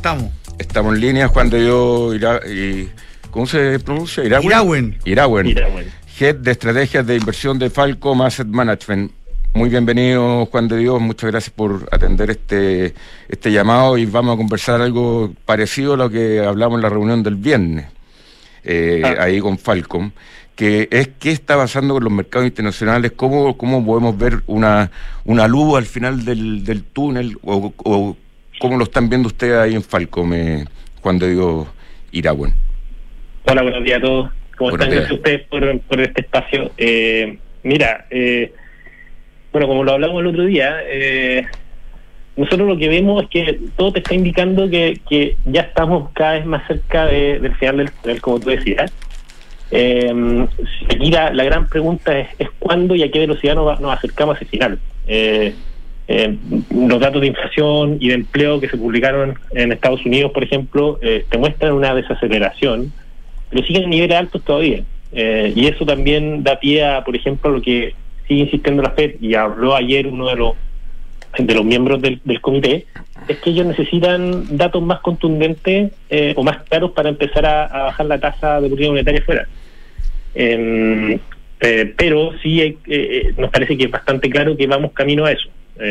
Estamos en línea, Juan de Dios ¿cómo se pronuncia? Irawen. Head de Estrategias de Inversión de Falcom Asset Management. Muy bienvenido, Juan de Dios, muchas gracias por atender este llamado, y vamos a conversar algo parecido a lo que hablamos en la reunión del viernes, ahí con Falcom, que es qué está pasando con los mercados internacionales, cómo podemos ver una luz al final del túnel, o cómo lo están viendo ustedes ahí en Falcom, Juan de Dios Irawen. Hola, buenos días a todos. ¿Cómo están? Gracias a ustedes por este espacio. Bueno, como lo hablamos el otro día, nosotros lo que vemos es que todo te está indicando que ya estamos cada vez más cerca del final del túnel, como tú decías. Aquí la gran pregunta es cuándo y a qué velocidad nos acercamos a ese final. Los datos de inflación y de empleo que se publicaron en Estados Unidos, por ejemplo, te muestran una desaceleración, pero siguen en niveles altos todavía. Y eso también da pie a, por ejemplo, a lo que sigue insistiendo la FED, y habló ayer uno de los miembros del comité, es que ellos necesitan datos más contundentes o más claros para empezar a bajar la tasa de política monetaria fuera. Pero sí nos parece que es bastante claro que vamos camino a eso.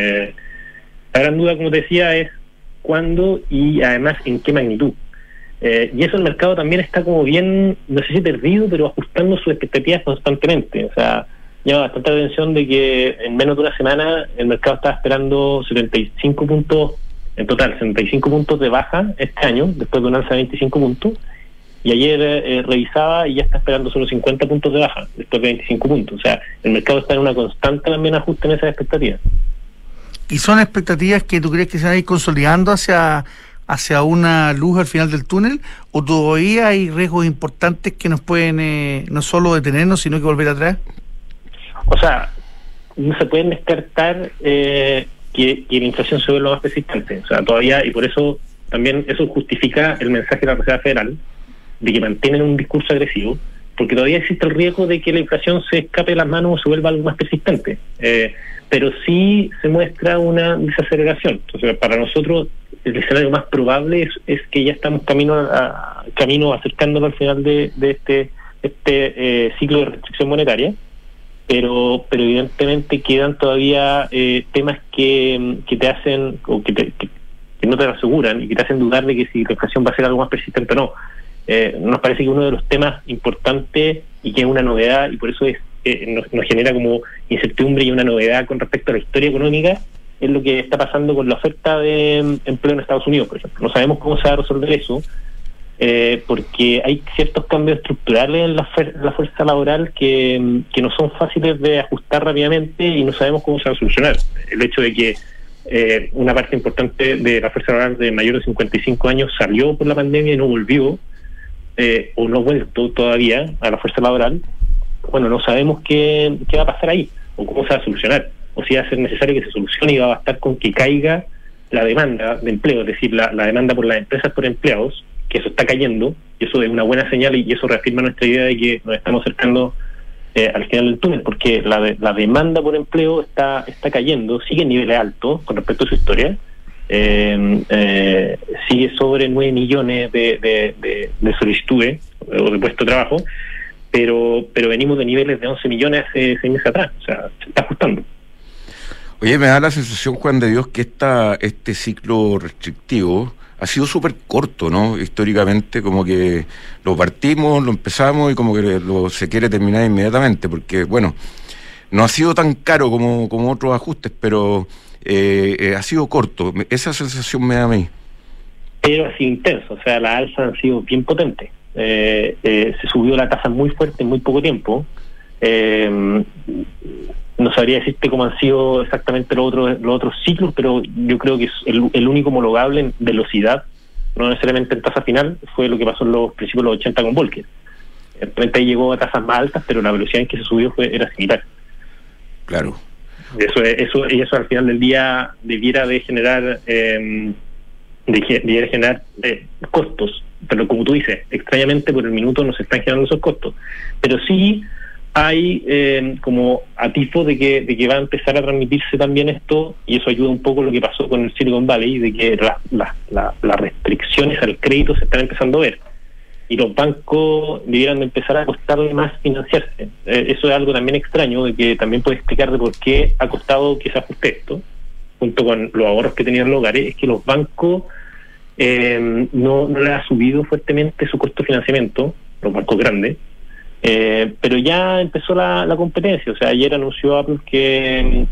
La gran duda, como te decía, es cuándo y además en qué magnitud. Y eso el mercado también está como bien, no sé si perdido, pero ajustando sus expectativas constantemente. O sea, llama bastante atención de que en menos de una semana el mercado estaba esperando 75 puntos, en total 75 puntos de baja este año, después de un alza de 25 puntos, y ayer revisaba y ya está esperando solo 50 puntos de baja, después de 25 puntos. O sea, el mercado está en una constante también ajuste en esas expectativas. ¿Y son expectativas que tú crees que se van a ir consolidando hacia una luz al final del túnel, o todavía hay riesgos importantes que nos pueden no solo detenernos, sino que volver atrás? O sea, no se pueden descartar que la inflación se vuelva lo más persistente. O sea, todavía, y por eso también eso justifica el mensaje de la Reserva Federal de que mantienen un discurso agresivo, porque todavía existe el riesgo de que la inflación se escape de las manos o se vuelva algo más persistente. Pero sí se muestra una desaceleración. Entonces, para nosotros, el escenario más probable es que ya estamos camino acercándonos al final de este ciclo de restricción monetaria. Pero evidentemente quedan todavía temas que te hacen, o que no te lo aseguran y que te hacen dudar de que si la inflación va a ser algo más persistente o no. Nos parece que uno de los temas importantes y que es una novedad, y por eso nos genera como incertidumbre y una novedad con respecto a la historia económica, es lo que está pasando con la oferta de empleo en Estados Unidos, por ejemplo. No sabemos cómo se va a resolver eso, porque hay ciertos cambios estructurales en la fuerza laboral que no son fáciles de ajustar rápidamente, y no sabemos cómo se va a solucionar. El hecho de que una parte importante de la fuerza laboral de mayor de 55 años salió por la pandemia y no volvió, o no ha vuelto todavía a la fuerza laboral. Bueno, no sabemos qué va a pasar ahí, o cómo se va a solucionar, o si va a ser necesario que se solucione y va a bastar con que caiga la demanda de empleo, es decir, la demanda por las empresas por empleados, que eso está cayendo, y eso es una buena señal, y eso reafirma nuestra idea de que nos estamos acercando al final del túnel, porque la demanda por empleo está cayendo, sigue en niveles altos con respecto a su historia, sigue sobre 9 millones de solicitudes o de puestos de trabajo, pero venimos de niveles de 11 millones hace 6 meses atrás. O sea, se está ajustando. Oye, me da la sensación, Juan de Dios, que este ciclo restrictivo ha sido súper corto, ¿no? Históricamente, como que lo partimos, lo empezamos y como que se quiere terminar inmediatamente, porque, bueno, no ha sido tan caro como otros ajustes, pero ha sido corto. Esa sensación me da a mí. Pero ha sido intenso, o sea, las alzas han sido bien potentes. Se subió la tasa muy fuerte en muy poco tiempo. No sabría decirte cómo han sido exactamente los otros ciclos, pero yo creo que es el único homologable en velocidad, no necesariamente en tasa final, fue lo que pasó en los principios de los 80 con Volcker. Realmente ahí llegó a tasas más altas, pero la velocidad en que se subió era similar. Claro. Eso al final del día debiera de generar costos, pero como tú dices, extrañamente por el minuto no se están generando esos costos, pero sí hay como atisbo de que va a empezar a transmitirse también esto, y eso ayuda un poco lo que pasó con el Silicon Valley, de que la restricciones al crédito se están empezando a ver. Y los bancos debieran de empezar a costarle más financiarse. Eso es algo también extraño, de que también puede explicar de por qué ha costado que se ajuste esto, junto con los ahorros que tenían los hogares, es que los bancos no le ha subido fuertemente su costo de financiamiento, los bancos grandes, pero ya empezó la competencia. O sea, ayer anunció Apple que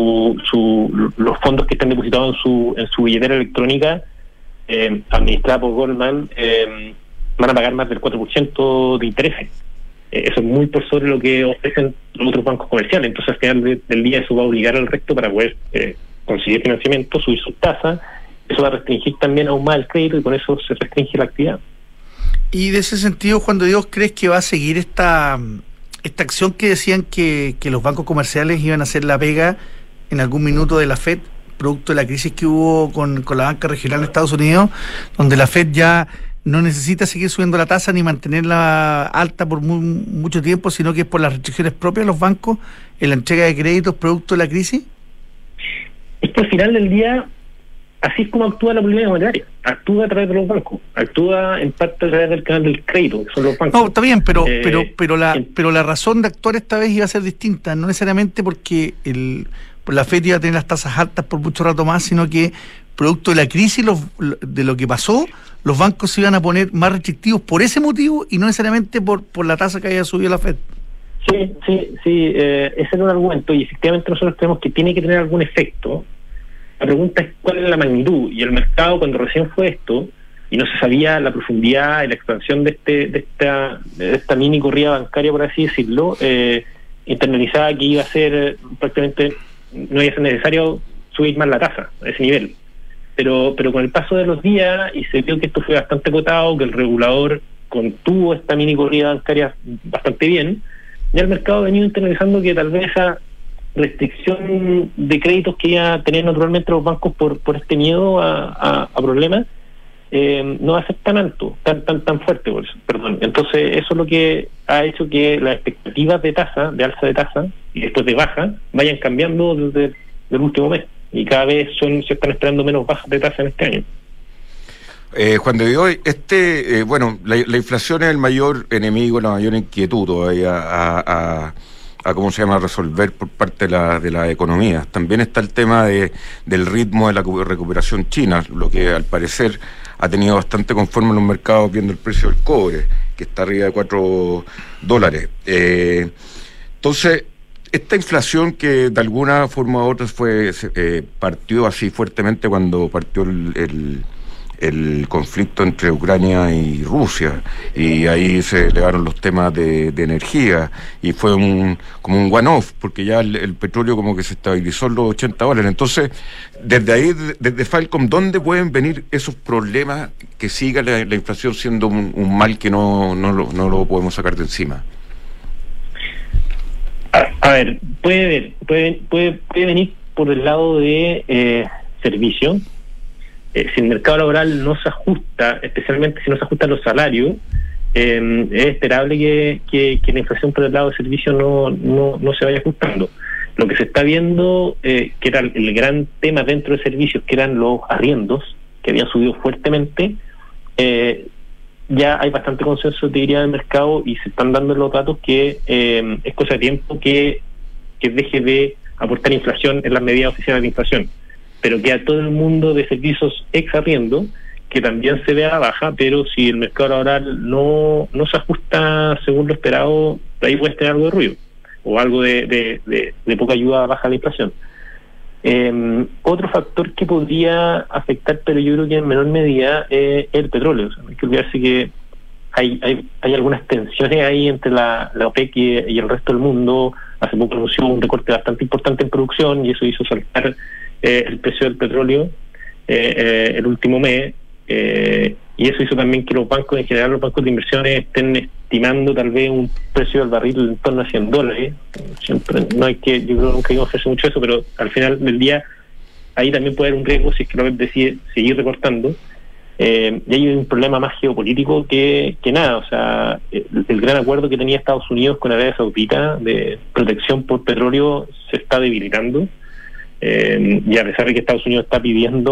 los fondos que están depositados en su billetera electrónica, administrada por Goldman, van a pagar más del 4% de intereses. Eso es muy por sobre lo que ofrecen los otros bancos comerciales. Entonces, al final del día, eso va a obligar al resto para poder conseguir financiamiento, subir sus tasas. Eso va a restringir también aún más el crédito y con eso se restringe la actividad. Y de ese sentido, Juan de Dios, ¿crees que va a seguir esta acción que decían que los bancos comerciales iban a hacer la pega en algún minuto de la FED, producto de la crisis que hubo con la banca regional de Estados Unidos, donde la FED ya no necesita seguir subiendo la tasa ni mantenerla alta por mucho tiempo, sino que es por las restricciones propias de los bancos en la entrega de créditos producto de la crisis? Es que al final del día, así es como actúa la política monetaria. Actúa a través de los bancos, actúa en parte a través del canal del crédito, que son los bancos. No, está bien, pero la razón de actuar esta vez iba a ser distinta, no necesariamente porque la FED iba a tener las tasas altas por mucho rato más, sino que producto de la crisis, de lo que pasó, los bancos se iban a poner más restrictivos por ese motivo y no necesariamente por la tasa que haya subido la FED. Sí, ese es un argumento y efectivamente nosotros creemos que tiene que tener algún efecto. La pregunta es cuál es la magnitud, y el mercado, cuando recién fue esto y no se sabía la profundidad y la expansión de esta mini corrida bancaria, por así decirlo, internalizaba que iba a ser prácticamente, no iba a ser necesario subir más la tasa a ese nivel. Pero con el paso de los días, y se vio que esto fue bastante acotado, que el regulador contuvo esta mini corrida bancaria bastante bien, ya el mercado ha venido internalizando que tal vez esa restricción de créditos que iba a tener naturalmente los bancos por este miedo a problemas, no va a ser tan alto, tan fuerte, perdón. Entonces eso es lo que ha hecho que las expectativas de alza de tasa y después de baja, vayan cambiando desde el último mes, y cada vez se están esperando menos bajas de tasa en este año. Juan de Dios, la inflación es el mayor enemigo, la mayor inquietud todavía a resolver por parte de la economía. También está el tema del ritmo de la recuperación china, lo que al parecer ha tenido bastante conforme en los mercados, viendo el precio del cobre, que está arriba de $4. Entonces, esta inflación que de alguna forma u otra partió así fuertemente cuando partió el conflicto entre Ucrania y Rusia, y ahí se elevaron los temas de energía, y fue como un one-off, porque ya el petróleo como que se estabilizó en los $80. Entonces, desde ahí, desde Falcom, ¿dónde pueden venir esos problemas que siga la inflación siendo un mal que no lo podemos sacar de encima? A ver, puede venir por el lado de servicio. Si el mercado laboral no se ajusta, especialmente si no se ajustan los salarios, es esperable que la inflación por el lado de servicio no se vaya ajustando. Lo que se está viendo, que era el gran tema dentro de servicios, que eran los arriendos, que habían subido fuertemente, ya hay bastante consenso, te diría, del mercado, y se están dando los datos que es cosa de tiempo que deje de aportar inflación en las medidas oficiales de inflación, pero que a todo el mundo de servicios ex arriendo que también se vea baja, pero si el mercado laboral no se ajusta según lo esperado, ahí puede tener algo de ruido o algo de poca ayuda baja a la inflación. Otro factor que podría afectar, pero yo creo que en menor medida, es el petróleo. O sea, no hay que olvidarse que hay algunas tensiones ahí entre la OPEC y el resto del mundo. Hace poco anunció un recorte bastante importante en producción y eso hizo saltar el precio del petróleo el último mes, y eso hizo también que los bancos, en general los bancos de inversiones, estén estimando tal vez un precio del barril en torno a $100. Siempre yo creo que nunca hay que ofrecer mucho eso, pero al final del día ahí también puede haber un riesgo si es que la OPEP decide seguir recortando, y hay un problema más geopolítico que nada. O sea, el gran acuerdo que tenía Estados Unidos con Arabia Saudita de protección por petróleo se está debilitando. Y a pesar de que Estados Unidos está pidiendo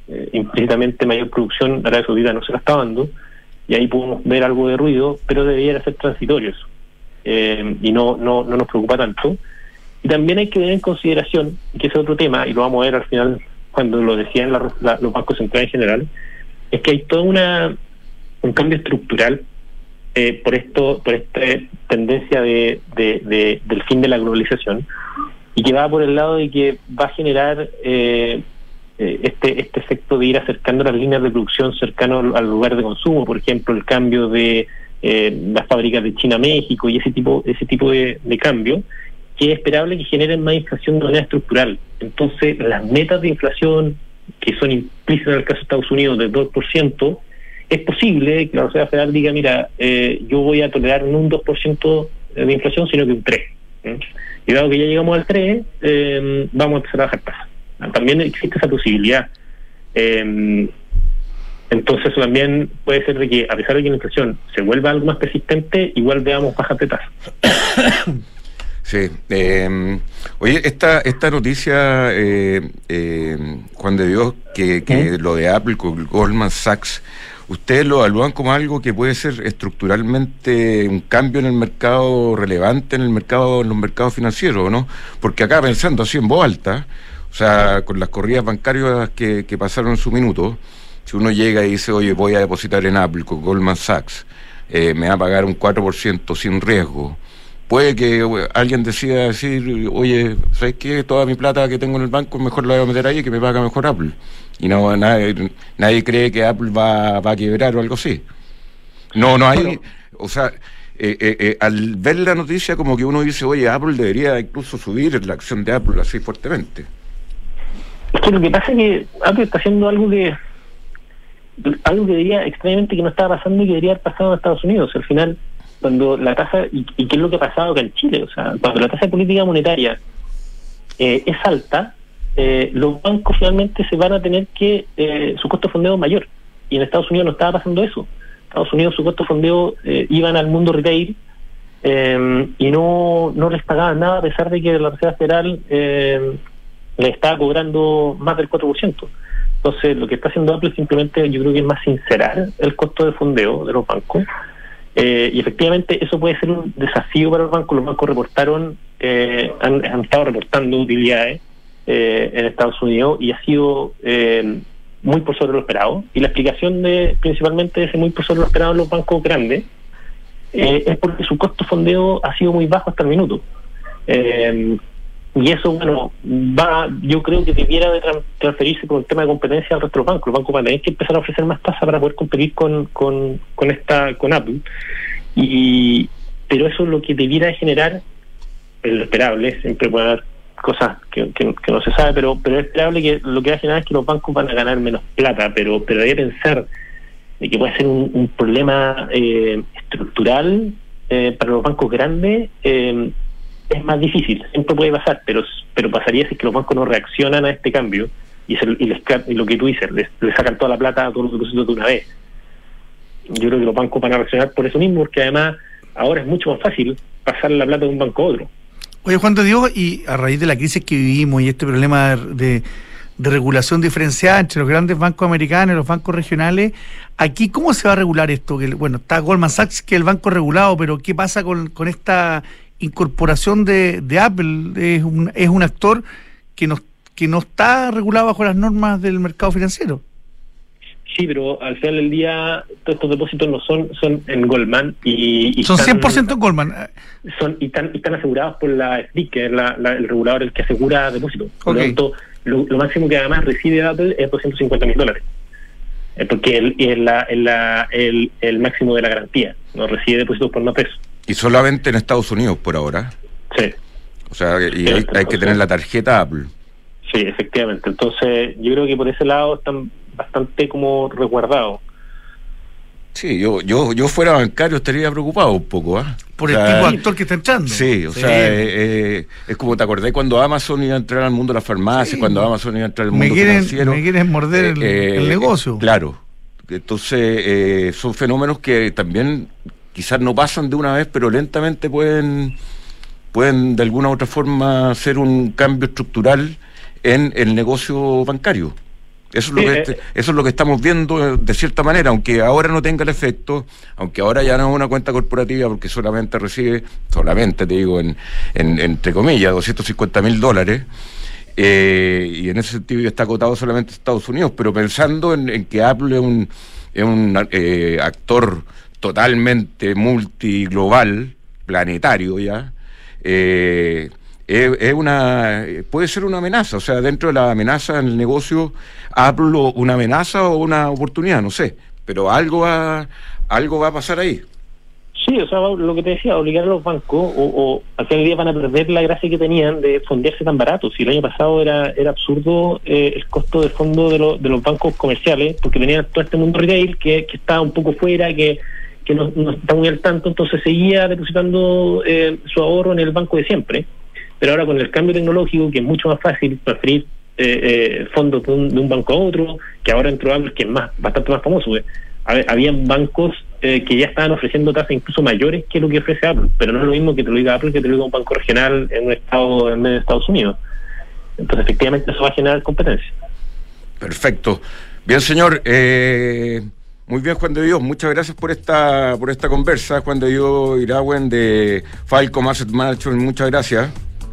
implícitamente mayor producción, Arabia Saudita no se la está dando, y ahí podemos ver algo de ruido, pero debería ser transitorio eso. Y no nos preocupa tanto. Y también hay que tener en consideración, que ese otro tema, y lo vamos a ver al final cuando lo decían los bancos centrales en general, es que hay todo un cambio estructural por esta tendencia del fin de la globalización, y que va por el lado de que va a generar este efecto de ir acercando las líneas de producción cercano al lugar de consumo. Por ejemplo, el cambio de las fábricas de China a México y ese tipo de cambio, que es esperable que generen más inflación de manera estructural. Entonces, las metas de inflación que son implícitas en el caso de Estados Unidos del 2%, es posible que la Reserva Federal diga, mira, yo voy a tolerar no un 2% de inflación, sino que un 3%. Y dado que ya llegamos al 3%, vamos a empezar a bajar tasas. También existe esa posibilidad. Entonces eso también puede ser de que, a pesar de que la inflación se vuelva algo más persistente, igual veamos bajas de tasas. Sí. Oye, esta noticia, Juan de Dios, que lo de Apple con Goldman Sachs, ¿ustedes lo evalúan como algo que puede ser estructuralmente un cambio en el mercado relevante, en los mercados financieros, ¿no? Porque acá, pensando así en voz alta, o sea, con las corridas bancarias que pasaron en su minuto, si uno llega y dice, oye, voy a depositar en Apple con Goldman Sachs, me va a pagar un 4% sin riesgo, puede que alguien decida decir, oye, ¿sabes qué? Toda mi plata que tengo en el banco mejor la voy a meter ahí, que me paga mejor Apple. Y no, nadie cree que Apple va a quebrar o algo así. No hay, o sea, al ver la noticia como que uno dice, oye, Apple debería incluso subir la acción de Apple así fuertemente. Es que lo que pasa es que Apple está haciendo algo que diría extrañamente que no estaba pasando y que debería haber pasado en Estados Unidos. Al final, cuando la tasa, y qué es lo que ha pasado acá en Chile, o sea, cuando la tasa de política monetaria es alta, los bancos finalmente se van a tener que, su costo de fondeo es mayor, y en Estados Unidos no estaba pasando eso. En Estados Unidos su costo de fondeo iban al mundo retail y no les pagaban nada, a pesar de que la Reserva Federal le estaba cobrando más del 4%. Entonces lo que está haciendo Apple simplemente, yo creo que es más sincerar el costo de fondeo de los bancos. Y efectivamente eso puede ser un desafío para los bancos. Los bancos han estado reportando utilidades en Estados Unidos, y ha sido muy por sobre lo esperado, y la explicación principalmente de ese muy por sobre lo esperado en los bancos grandes es porque su costo de fondeo ha sido muy bajo hasta el minuto, y eso, bueno, yo creo que debiera de transferirse por el tema de competencia al resto de los bancos. Los bancos van a tener que empezar a ofrecer más tasas para poder competir con Apple, pero eso es lo que debiera de generar, lo esperable. Siempre puede haber cosas que no se sabe, pero es esperable que lo que va a generar es que los bancos van a ganar menos plata, pero hay que pensar de que puede ser un problema estructural para los bancos grandes. Es más difícil, siempre puede pasar, pero pasaría si es que los bancos no reaccionan a este cambio y lo que tú dices, le sacan toda la plata a todos los depósitos de una vez. Yo creo que los bancos van a reaccionar por eso mismo, porque además ahora es mucho más fácil pasar la plata de un banco a otro. Oye, Juan de Dios, y a raíz de la crisis que vivimos y este problema de regulación diferenciada entre los grandes bancos americanos y los bancos regionales, aquí, ¿cómo se va a regular esto? Bueno, está Goldman Sachs, que es el banco regulado, pero ¿qué pasa con esta incorporación de Apple? Es un actor que no está regulado bajo las normas del mercado financiero. Sí, pero al final del día todos estos depósitos no son en Goldman y son 100% en Goldman. Y están asegurados por la FDIC, que es el regulador el que asegura depósitos. Por lo tanto, lo máximo que además recibe Apple es $250,000, porque es el máximo de la garantía. No recibe depósitos por más peso. Y solamente en Estados Unidos por ahora. Sí. O sea, y hay que tener la tarjeta Apple. Sí, efectivamente. Entonces, yo creo que por ese lado están bastante como resguardados. Sí, yo fuera bancario estaría preocupado un poco, ¿ah? Por el tipo de actor que está entrando. Sí, o sea, es como te acordás cuando Amazon iba a entrar al mundo de las farmacias, cuando Amazon iba a entrar al mundo financiero. Me quieren morder el negocio. Claro. Entonces, son fenómenos que también quizás no pasan de una vez, pero lentamente pueden de alguna u otra forma hacer un cambio estructural en el negocio bancario. Eso es lo que estamos viendo de cierta manera, aunque ahora no tenga el efecto, aunque ahora ya no es una cuenta corporativa porque solamente recibe, te digo, entre comillas, $250.000, y en ese sentido ya está acotado solamente a Estados Unidos, pero pensando en que Apple es un actor totalmente multiglobal, planetario ya, puede ser una amenaza, o sea, dentro de la amenaza en el negocio, Apple una amenaza o una oportunidad, no sé, pero algo va a pasar ahí. Sí, o sea, lo que te decía, obligar a los bancos, o al final del día van a perder la gracia que tenían de fondearse tan barato. Si el año pasado era absurdo el costo de fondo de los bancos comerciales, porque tenían todo este mundo retail que estaba un poco fuera, que no está muy al tanto, entonces seguía depositando su ahorro en el banco de siempre. Pero ahora con el cambio tecnológico, que es mucho más fácil transferir fondos de un banco a otro, que ahora entró Apple, que es bastante más famoso. Había bancos que ya estaban ofreciendo tasas incluso mayores que lo que ofrece Apple, pero no es lo mismo que te lo diga Apple que te lo diga un banco regional en un estado en medio de Estados Unidos. Entonces, efectivamente, eso va a generar competencia. Perfecto. Bien, señor. Muy bien, Juan de Dios, muchas gracias por esta conversa. Juan de Dios Irawen de Falcom Asset Management, muchas gracias.